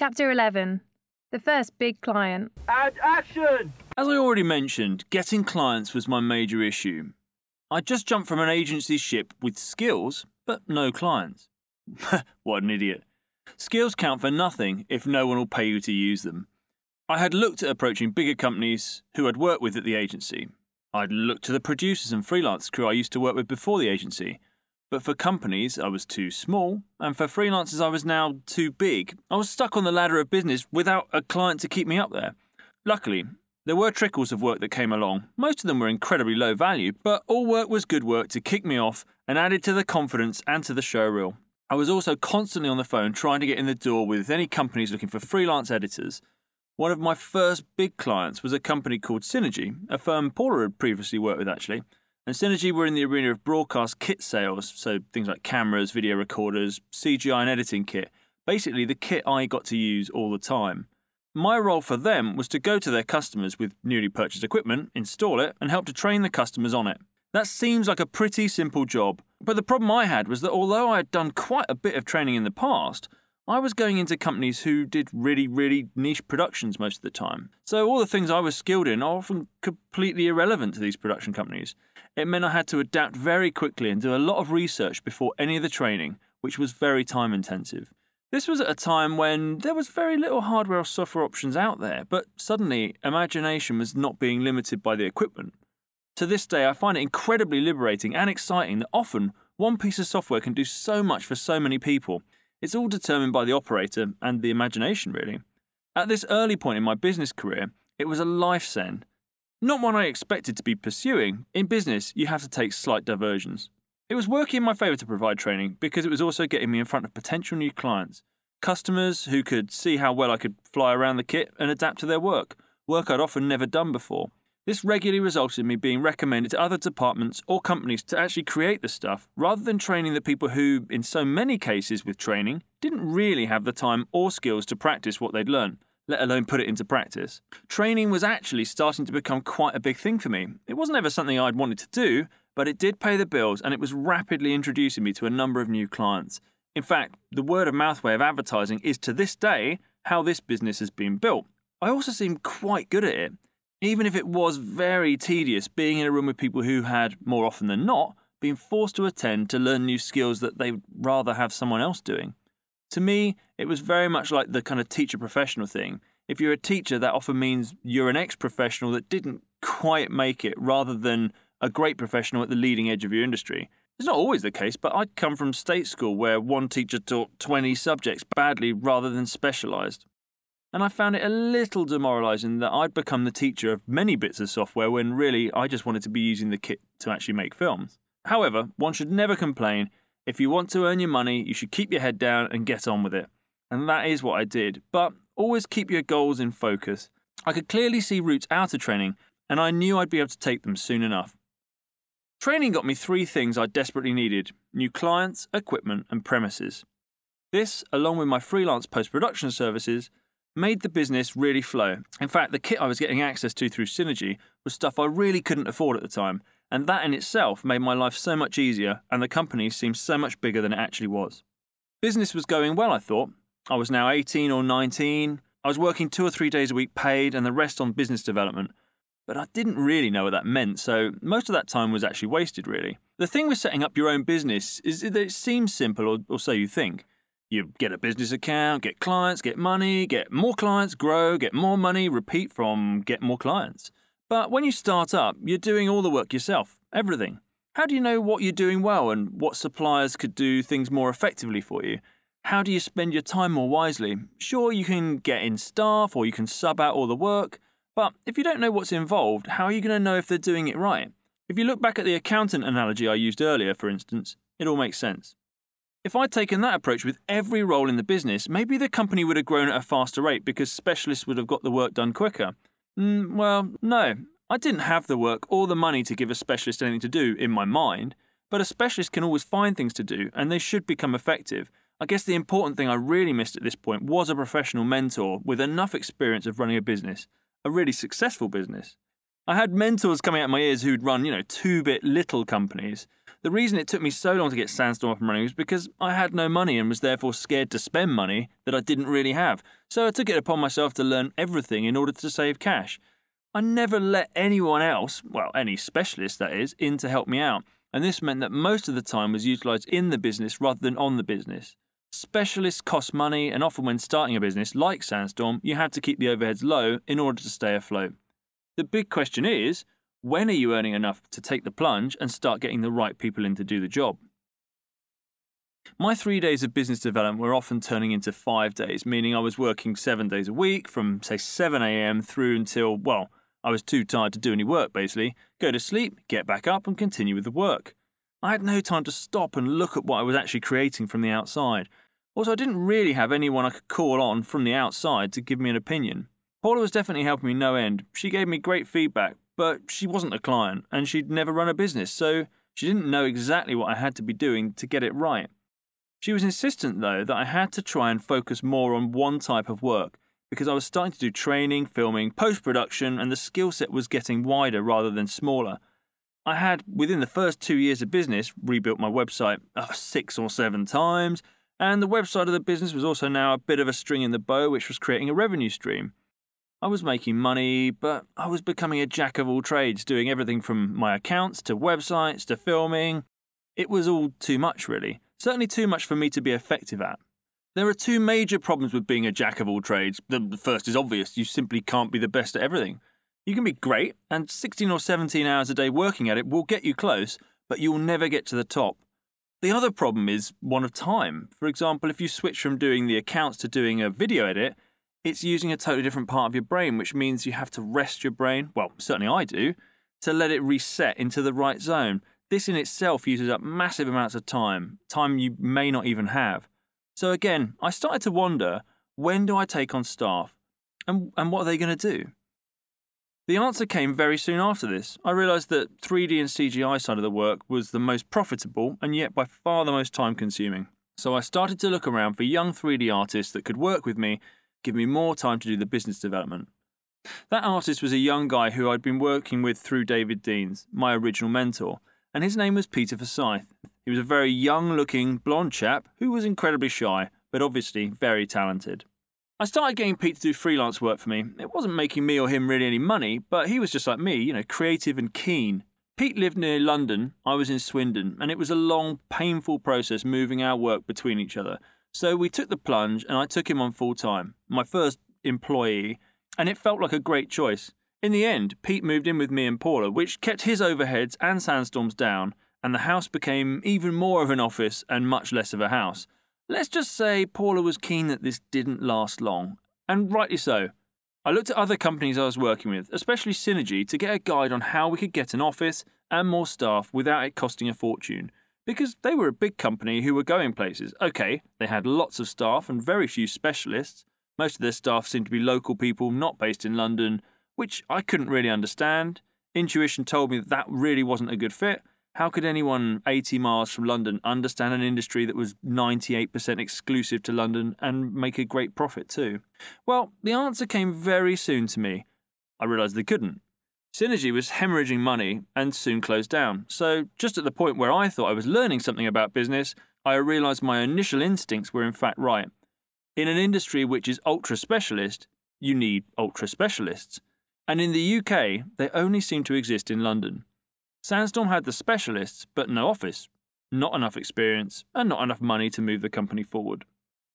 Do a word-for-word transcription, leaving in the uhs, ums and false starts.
Chapter eleven. The first big client. And action! As I already mentioned, getting clients was my major issue. I just jumped from an agency ship with skills, but no clients. What an idiot. Skills count for nothing if no one will pay you to use them. I had looked at approaching bigger companies who I'd worked with at the agency. I'd looked to the producers and freelance crew I used to work with before the agency. But for companies, I was too small, and for freelancers, I was now too big. I was stuck on the ladder of business without a client to keep me up there. Luckily, there were trickles of work that came along. Most of them were incredibly low value, but all work was good work to kick me off and added to the confidence and to the show reel. I was also constantly on the phone trying to get in the door with any companies looking for freelance editors. One of my first big clients was a company called Synergy, a firm Paula had previously worked with actually. And Synergy were in the arena of broadcast kit sales, so things like cameras, video recorders, C G I and editing kit. Basically the kit I got to use all the time. My role for them was to go to their customers with newly purchased equipment, install it, and help to train the customers on it. That seems like a pretty simple job, but the problem I had was that although I had done quite a bit of training in the past, I was going into companies who did really, really niche productions most of the time. So all the things I was skilled in are often completely irrelevant to these production companies. It meant I had to adapt very quickly and do a lot of research before any of the training, which was very time intensive. This was at a time when there was very little hardware or software options out there, but suddenly imagination was not being limited by the equipment. To this day, I find it incredibly liberating and exciting that often one piece of software can do so much for so many people. It's all determined by the operator and the imagination, really. At this early point in my business career, it was a life send. Not one I expected to be pursuing. In business, you have to take slight diversions. It was working in my favour to provide training because it was also getting me in front of potential new clients. Customers who could see how well I could fly around the kit and adapt to their work, work I'd often never done before. This regularly resulted in me being recommended to other departments or companies to actually create the stuff, rather than training the people who, in so many cases with training, didn't really have the time or skills to practice what they'd learned, let alone put it into practice. Training was actually starting to become quite a big thing for me. It wasn't ever something I'd wanted to do, but it did pay the bills and it was rapidly introducing me to a number of new clients. In fact, the word-of-mouth way of advertising is to this day how this business has been built. I also seemed quite good at it. Even if it was very tedious being in a room with people who had, more often than not, been forced to attend to learn new skills that they'd rather have someone else doing. To me, it was very much like the kind of teacher professional thing. If you're a teacher, that often means you're an ex-professional that didn't quite make it, rather than a great professional at the leading edge of your industry. It's not always the case, but I'd come from state school where one teacher taught twenty subjects badly rather than specialised. And I found it a little demoralising that I'd become the teacher of many bits of software when really I just wanted to be using the kit to actually make films. However, one should never complain. If you want to earn your money, you should keep your head down and get on with it. And that is what I did. But always keep your goals in focus. I could clearly see routes out of training, and I knew I'd be able to take them soon enough. Training got me three things I desperately needed: new clients, equipment, and premises. This, along with my freelance post-production services, made the business really flow. In fact, the kit I was getting access to through Synergy was stuff I really couldn't afford at the time, and that in itself made my life so much easier and the company seemed so much bigger than it actually was. Business was going well, I thought. I was now eighteen or nineteen, I was working two or three days a week paid and the rest on business development. But I didn't really know what that meant, so most of that time was actually wasted, really. The thing with setting up your own business is that it seems simple, or, or so you think. You get a business account, get clients, get money, get more clients, grow, get more money, repeat from get more clients. But when you start up, you're doing all the work yourself, everything. How do you know what you're doing well and what suppliers could do things more effectively for you? How do you spend your time more wisely? Sure, you can get in staff or you can sub out all the work, but if you don't know what's involved, how are you going to know if they're doing it right? If you look back at the accountant analogy I used earlier, for instance, it all makes sense. If I'd taken that approach with every role in the business, maybe the company would have grown at a faster rate because specialists would have got the work done quicker. Mm, well, no. I didn't have the work or the money to give a specialist anything to do in my mind, but a specialist can always find things to do and they should become effective. I guess the important thing I really missed at this point was a professional mentor with enough experience of running a business, a really successful business. I had mentors coming out my ears who'd run, you know, two-bit little companies. The reason it took me so long to get Sandstorm up and running was because I had no money and was therefore scared to spend money that I didn't really have. So I took it upon myself to learn everything in order to save cash. I never let anyone else, well, any specialist that is, in to help me out, and this meant that most of the time was utilised in the business rather than on the business. Specialists cost money, and often when starting a business like Sandstorm, you have to keep the overheads low in order to stay afloat. The big question is, when are you earning enough to take the plunge and start getting the right people in to do the job? My three days of business development were often turning into five days, meaning I was working seven days a week from, say, seven a.m. through until, well, I was too tired to do any work, basically. Go to sleep, get back up, and continue with the work. I had no time to stop and look at what I was actually creating from the outside. Also, I didn't really have anyone I could call on from the outside to give me an opinion. Paula was definitely helping me no end. She gave me great feedback, but she wasn't a client, and she'd never run a business, so she didn't know exactly what I had to be doing to get it right. She was insistent, though, that I had to try and focus more on one type of work, because I was starting to do training, filming, post-production, and the skill set was getting wider rather than smaller. I had, within the first two years of business, rebuilt my website uh, six or seven times, and the website of the business was also now a bit of a string in the bow, which was creating a revenue stream. I was making money, but I was becoming a jack of all trades, doing everything from my accounts to websites to filming. It was all too much, really. Certainly too much for me to be effective at. There are two major problems with being a jack of all trades. The first is obvious. You simply can't be the best at everything. You can be great, and sixteen or seventeen hours a day working at it will get you close, but you'll never get to the top. The other problem is one of time. For example, if you switch from doing the accounts to doing a video edit, it's using a totally different part of your brain, which means you have to rest your brain, well, certainly I do, to let it reset into the right zone. This in itself uses up massive amounts of time, time you may not even have. So again, I started to wonder, when do I take on staff? And, and what are they going to do? The answer came very soon after this. I realised that three D and C G I side of the work was the most profitable and yet by far the most time-consuming. So I started to look around for young three D artists that could work with me, give me more time to do the business development. That artist was a young guy who I'd been working with through David Deans, my original mentor, and his name was Peter Forsyth. He was a very young-looking, blonde chap who was incredibly shy, but obviously very talented. I started getting Pete to do freelance work for me. It wasn't making me or him really any money, but he was just like me, you know, creative and keen. Pete lived near London, I was in Swindon, and it was a long, painful process moving our work between each other. So we took the plunge and I took him on full-time, my first employee, and it felt like a great choice. In the end, Pete moved in with me and Paula, which kept his overheads and Sandstorms down, and the house became even more of an office and much less of a house. Let's just say Paula was keen that this didn't last long, and rightly so. I looked at other companies I was working with, especially Synergy, to get a guide on how we could get an office and more staff without it costing a fortune. Because they were a big company who were going places. Okay, they had lots of staff and very few specialists. Most of their staff seemed to be local people not based in London, which I couldn't really understand. Intuition told me that that really wasn't a good fit. How could anyone eighty miles from London understand an industry that was ninety-eight percent exclusive to London and make a great profit too? Well, the answer came very soon to me. I realised they couldn't. Synergy was hemorrhaging money and soon closed down. So just at the point where I thought I was learning something about business, I realised my initial instincts were in fact right. In an industry which is ultra-specialist, you need ultra-specialists. And in the U K, they only seem to exist in London. Sandstorm had the specialists, but no office, not enough experience, and not enough money to move the company forward.